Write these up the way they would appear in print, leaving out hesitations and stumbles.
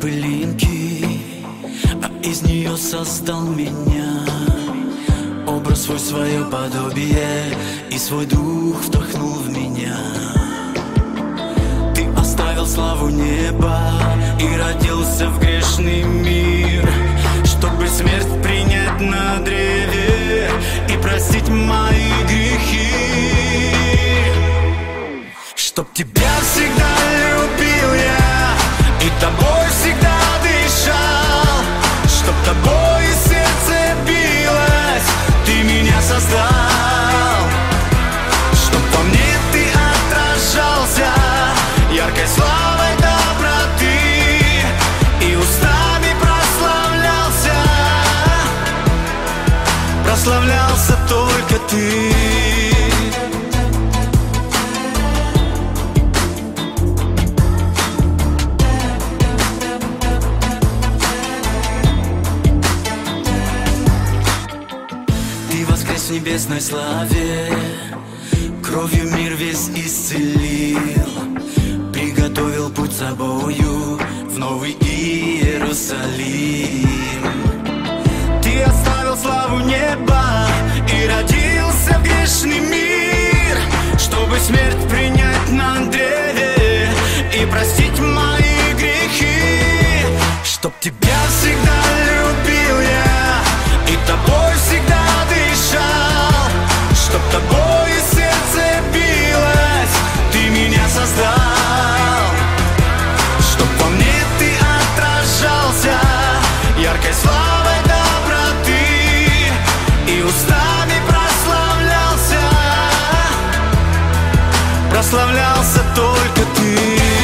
пылинки, а из нее создал меня. Образ свой, свое подобие, и свой дух вдохнул в меня. Ты оставил славу неба и родился в грешный мир, чтобы смерть принять на древе и простить мои грехи. Чтоб тебя всегда любил я и тобой всегда дышал, чтоб тобой сердце билось, ты меня создал. Чтоб во мне ты отражался яркой славой доброты и устами прославлялся только ты. В небесной славе кровью мир весь исцелил, приготовил путь собою в новый Иерусалим. Ты оставил славу неба и родился в грешный мир, чтобы смерть принять на древе и простить мои грехи. Чтоб тебя всегда любил я и тобой всегда дышал, чтоб тобой сердце билось, ты меня создал. Чтоб во мне ты отражался яркой славой доброты и устами прославлялся только ты.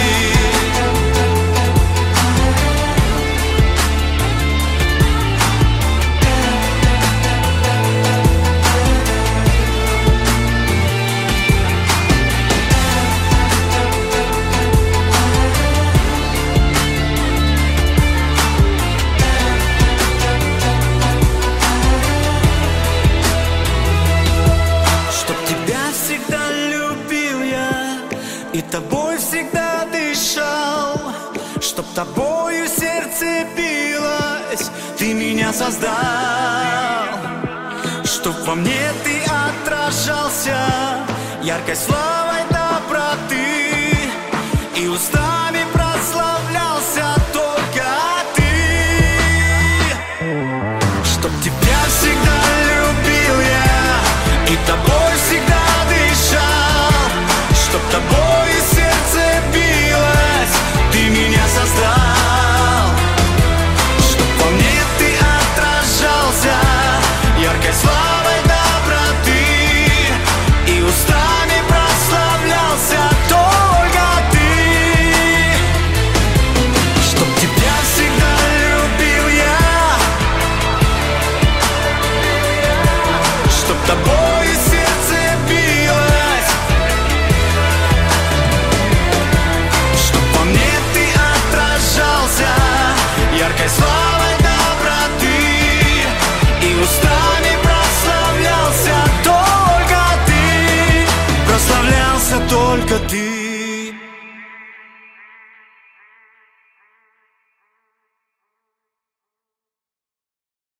Тобой всегда дышал, чтоб тобою сердце билось, ты меня создал. Чтоб во мне ты отражался яркой славой доброты и устами прославлялся только ты. Чтоб тебя всегда любил я и тобой всегда дышал, чтоб тобой создал, чтоб во мне ты отражался яркой славой доброты и устами прославлялся только ты. Чтоб тебя всегда любил я, чтоб тобой сердце билось, чтоб во мне яркой славой